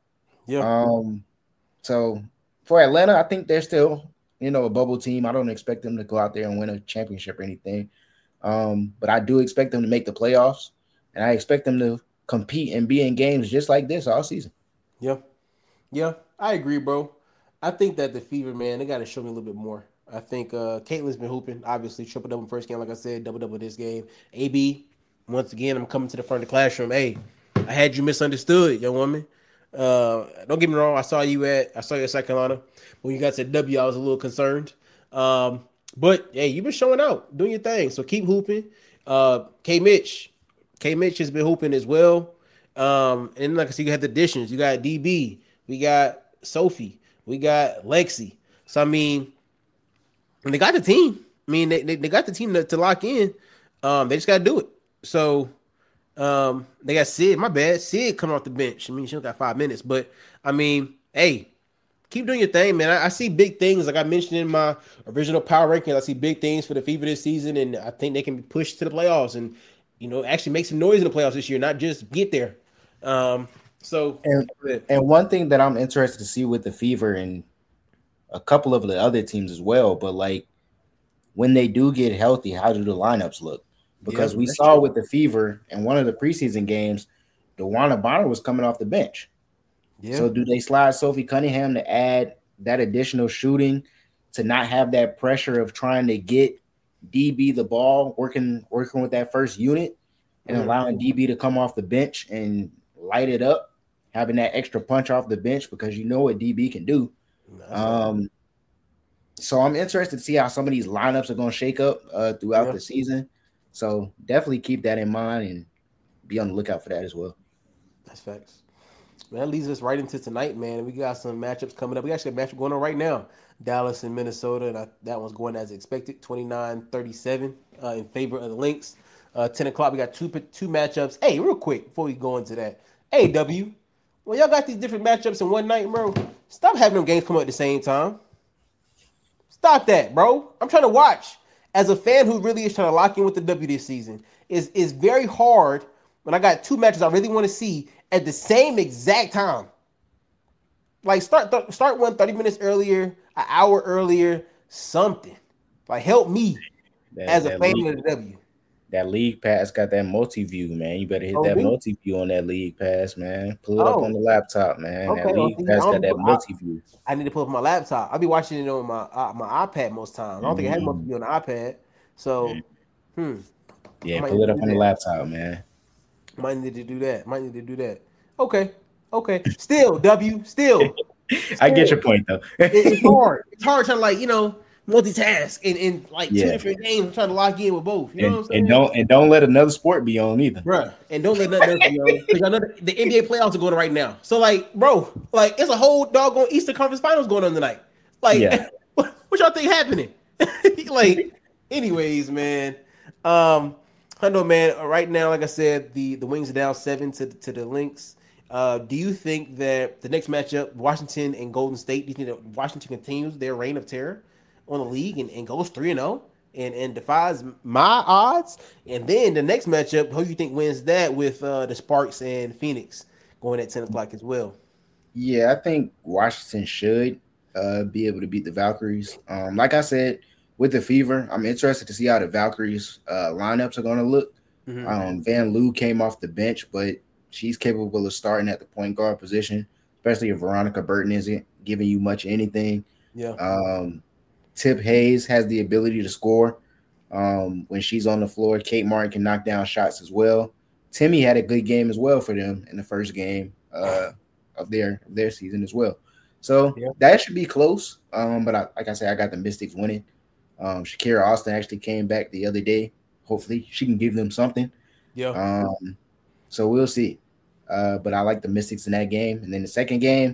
So for Atlanta, I think they're still, a bubble team. I don't expect them to go out there and win a championship or anything. But I do expect them to make the playoffs, and I expect them to compete and be in games just like this all season. Yeah, I agree, bro. I think that the Fever, man, they got to show me a little bit more. I think Caitlin's been hooping, obviously, triple-double first game, like I said, double-double this game. AB, once again, I'm coming to the front of the classroom. Hey, I had you misunderstood, young woman. Don't get me wrong. I saw you at South Carolina. When you got to W, I was a little concerned. But hey, you've been showing out, doing your thing. So keep hooping. K Mitch has been hooping as well. And like I said, you have the additions. You got DB. We got Sophie. We got Lexi. So I mean, and they got the team. I mean, they got the team to lock in. They just got to do it. So they got Sid. My bad. Sid coming off the bench. I mean, she only got 5 minutes, but I mean, hey, keep doing your thing, man. I see big things, like I mentioned in my original power rankings. I see big things for the Fever this season, and I think they can be pushed to the playoffs and actually make some noise in the playoffs this year, not just get there. And one thing that I'm interested to see with the Fever and a couple of the other teams as well, but like when they do get healthy, how do the lineups look? Because we saw with the Fever in one of the preseason games, DeWanna Bonner was coming off the bench. Yeah. So do they slide Sophie Cunningham to add that additional shooting to not have that pressure of trying to get DB the ball, working with that first unit and allowing DB to come off the bench and light it up, having that extra punch off the bench because you know what DB can do. So I'm interested to see how some of these lineups are going to shake up throughout the season. So definitely keep that in mind and be on the lookout for that as well. That's facts. Man, that leads us right into tonight, man. We got some matchups coming up. We actually have a matchup going on right now. Dallas and Minnesota, and that one's going as expected, 29-37 in favor of the Lynx. 10 o'clock, we got two matchups. Hey, real quick, before we go into that. Hey, W, well, y'all got these different matchups in one night, bro. Stop having them games come up at the same time. Stop that, bro. I'm trying to watch. as a fan who really is trying to lock in with the W this season, is very hard when I got two matches I really want to see at the same exact time. Like start one 30 minutes earlier, an hour earlier, something. Like help me as a That fan league, of the W. that league pass got that multi-view, man. You better hit Oh, that me? multi-view on that league pass, man. Pull it up on Oh, the laptop, man. okay. That Well, league see, pass got that multi-view. I need to pull up my laptop. I'll be watching it on my iPad most times. I don't think I had most Mhm. of you on the iPad. So, hmm, I Yeah, might pull need it to up do on the that. laptop, man. Might need to do that. Might need to do that. Okay. Okay. Still, W. Still. I get your Still. point though. It's hard. It's hard trying to multitask in like two Yeah, different games. I'm trying to lock in with both. You know and what I'm and saying? don't let another sport be on either. Bruh. And don't let nothing else be on. Because I know the NBA playoffs are going on right now. So like, bro, like it's a whole doggone Eastern Conference Finals going on tonight. Like, Yeah, what y'all think happening? Like, anyways, man. I know, man. Right now, like I said, the Wings are down 7 to the Lynx. Do you think that the next matchup, Washington and Golden State, do you think that Washington continues their reign of terror on the league and goes 3-0 and defies my odds? And then the next matchup, who you think wins that with the Sparks and Phoenix going at 10 o'clock as well? yeah. I think Washington should be able to beat the Valkyries. Like I said, with the Fever, I'm interested to see how the Valkyries lineups are going to look. Mm-hmm. Van Loo came off the bench, but she's capable of starting at the point guard position, especially if Veronica Burton isn't giving you much anything. Yeah. Tip Hayes has the ability to score when she's on the floor. Kate Martin can knock down shots as well. Timmy had a good game as well for them in the first game of their season as well. So Yeah. that should be close. But like I said, I got the Mystics winning. Shakira Austin actually came back the other day. Hopefully, she can give them something. Yeah. So we'll see. But I like the Mystics in that game. And then the second game,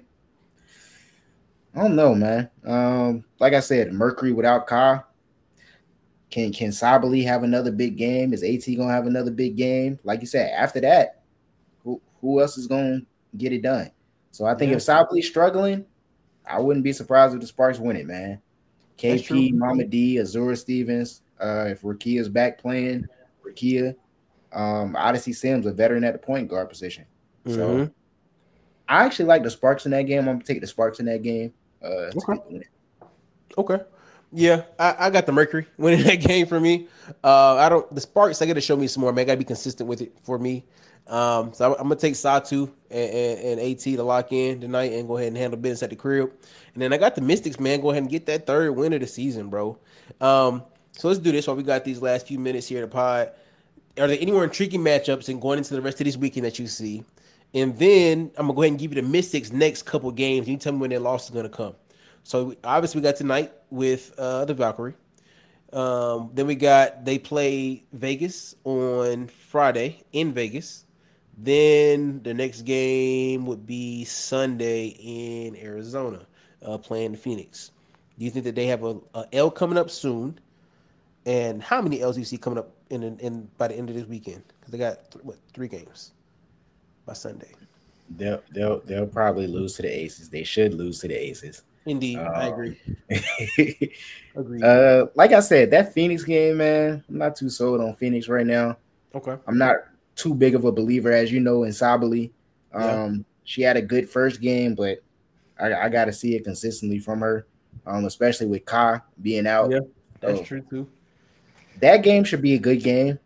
I don't know, man. Like I said, Mercury without Ka. Can Sabali have another big game? Is AT gonna have another big game? Like you said, after that, who else is gonna get it done? So I think if Sabali's struggling, I wouldn't be surprised if the Sparks win it, man. KP, Mama D, Azura Stevens. If Rakia's back playing, Rakia. Odyssey Sims, a veteran at the point guard position. So I actually like the Sparks in that game. I'm gonna take the Sparks in that game to get the win. Okay. Yeah, I got the Mercury winning that game for me. The Sparks, I got to show me some more, man. I got to be consistent with it for me. So I'm gonna take Satu and AT to lock in tonight and go ahead and handle business at the crib. And then I got the Mystics, man. Go ahead and get that third win of the season, bro. So let's do this while we got these last few minutes here to pod. Are there any more intriguing matchups and going into the rest of this weekend that you see? And then I'm gonna go ahead and give you the Mystics next couple games. You tell me when their loss is gonna come. So obviously we got tonight with the Valkyrie. Then they play Vegas on Friday in Vegas. Then the next game would be Sunday in Arizona, playing the Phoenix. Do you think that they have a L coming up soon? And how many L's do you see coming up in by the end of this weekend? Because they got 3 games by Sunday. They'll probably lose to the Aces. They should lose to the Aces. Indeed, I agree. Agreed. Like I said, that Phoenix game, man, I'm not too sold on Phoenix right now. Okay. I'm not too big of a believer, as you know, in Sabali. She had a good first game, but I got to see it consistently from her, especially with Ka being out. Yeah, that's true too. That game should be a good game.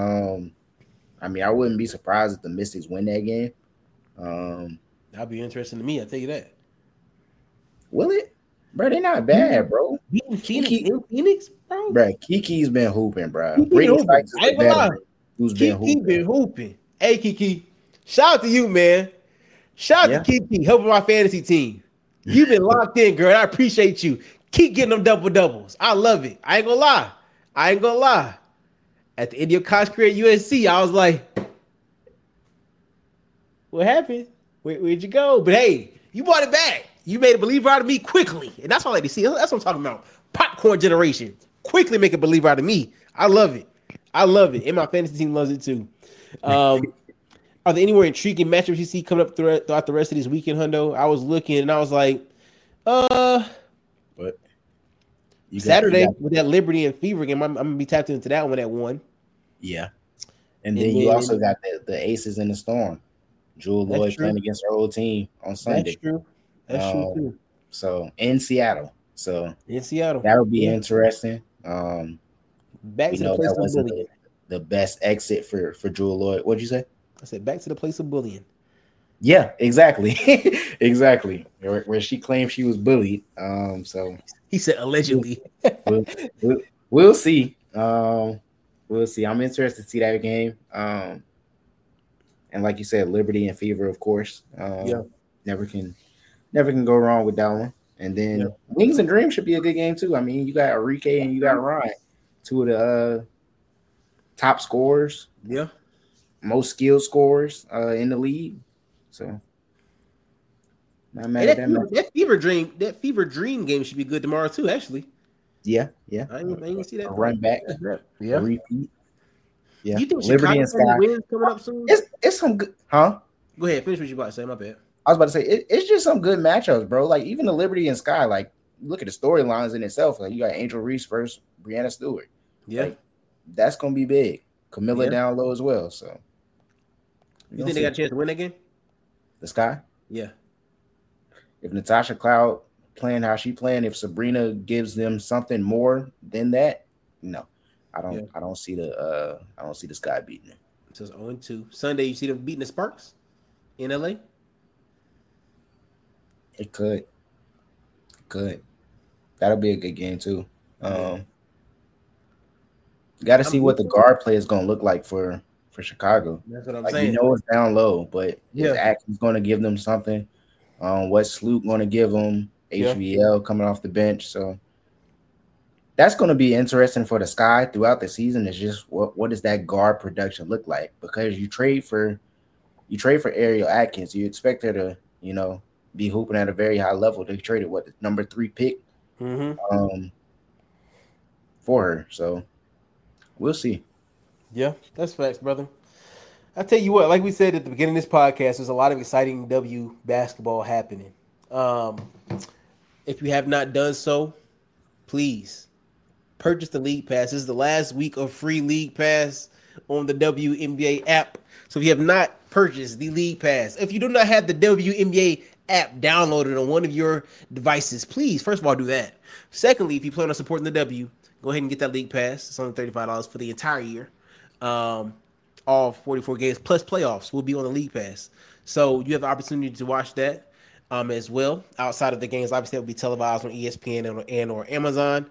I mean, I wouldn't be surprised if the Mystics win that game. That'd be interesting to me. I tell you that. Will it? Bro, they're not bad, bro. Phoenix, bro. Bro, Kiki's been hooping, bro. Who's been hooping. Hey, Kiki. Shout out to you, man. Shout out to Kiki, helping my fantasy team. You've been locked in, girl. I appreciate you. Keep getting them double-doubles. I love it. I ain't gonna lie. At the end of your college career at USC, I was like, what happened? Where'd you go? But hey, you brought it back. You made a believer out of me quickly. And that's what I like to see. That's what I'm talking about. Popcorn generation. Quickly make a believer out of me. I love it. And my fantasy team loves it too. Are there any more intriguing matchups you see coming up throughout the rest of this weekend, Hundo? I was looking and I was like, What? Saturday with that Liberty and Fever game. I'm gonna be tapped into that one at 1. Yeah, and then you also got the Aces in the Storm. Jewel Lloyd playing against her old team on Sunday. That's true too. So in Seattle. That'll be interesting. Back to the place of bullying. The best exit for Jewel Lloyd. What'd you say? I said back to the place of bullying. Yeah, exactly. Exactly. Where she claimed she was bullied. So he said allegedly. we'll see. We'll see. I'm interested to see that game. And like you said, Liberty and Fever, of course. Never can go wrong with that one. And then Wings and Dreams should be a good game too. I mean, you got Enrique and you got Ryan, two of the top scorers. Yeah. Most skilled scorers in the league. So that Fever Dream game should be good tomorrow too, actually. Yeah. I didn't see that. A run back. Yeah. A repeat. Yeah. You think Liberty and Sky wins coming up soon? It's some good, huh? Go ahead, finish what you about to say. My bad. I was about to say it's just some good matchups, bro. Like even the Liberty and Sky, like look at the storylines in itself. Like you got Angel Reese versus Brianna Stewart. Yeah, like, that's gonna be big. Camilla down low as well. So you think they got a chance to win that game? The Sky? Yeah. If Natasha Cloud playing how she playing, if Sabrina gives them something more than that, no. I don't see the Sky beating them. So it's 0-2. Sunday, you see them beating the Sparks in LA? It could. That'll be a good game too. Got to see what the guard play is going to look like for Chicago. That's what I'm saying. You know it's down low, but is Atkins going to give them something? What's Sloop going to give them? HVL coming off the bench. So that's going to be interesting for the Sky throughout the season. Is just what does that guard production look like? Because you trade for Ariel Atkins, you expect her to be hooping at a very high level. They traded the number 3 pick for her. So we'll see. Yeah, that's facts, brother. I tell you what, like we said at the beginning of this podcast, there's a lot of exciting W basketball happening. If you have not done so, please purchase the League Pass. This is the last week of free League Pass on the WNBA app. So if you have not purchased the League Pass, if you do not have the WNBA app downloaded on one of your devices, please, first of all, do that. Secondly, if you plan on supporting the W, go ahead and get that League Pass. It's only $35 for the entire year. All 44 games plus playoffs will be on the League Pass. So you have the opportunity to watch that as well. Outside of the games, obviously, it will be televised on ESPN and or Amazon.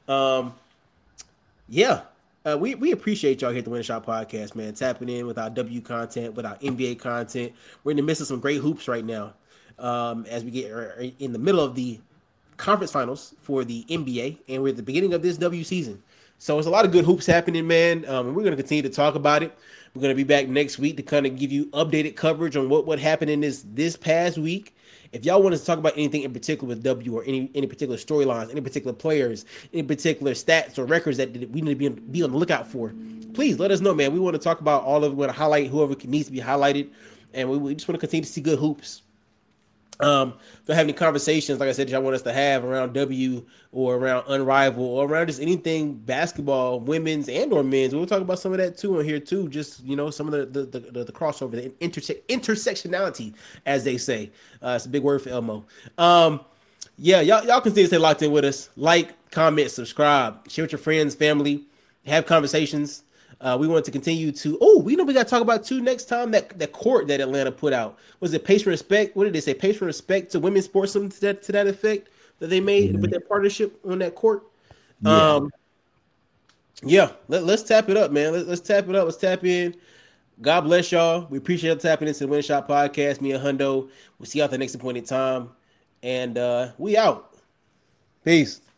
We appreciate y'all here at the Winning Shot Podcast, man. Tapping in with our W content, with our NBA content. We're in the midst of some great hoops right now as we get in the middle of the conference finals for the NBA, and we're at the beginning of this W season. So it's a lot of good hoops happening, man. And we're going to continue to talk about it. We're going to be back next week to kind of give you updated coverage on what happened in this past week. If y'all want us to talk about anything in particular with W or any particular storylines, any particular players, any particular stats or records that we need to be on the lookout for, please let us know, man. We want to talk about all of it. We want to highlight whoever needs to be highlighted, and we just want to continue to see good hoops. If you have any conversations, like I said, y'all want us to have around W or around Unrivaled or around just anything basketball, women's and or men's, we'll talk about some of that too on here too. Just some of the crossover, the intersectionality, as they say. It's a big word for Elmo. Y'all continue to stay locked in with us. Like, comment, subscribe, share with your friends, family, have conversations. We want to continue to. We got to talk about too next time that court that Atlanta put out. Was it Pace for Respect? What did they say? Pace for Respect to women's sports, something to that effect that they made with their partnership on that court. Let's tap it up, man. Let's tap it up. Let's tap in. God bless y'all. We appreciate y'all tapping into the Win Shot Podcast. Me and Hundo. We'll see y'all at the next appointed time, and we out. Peace.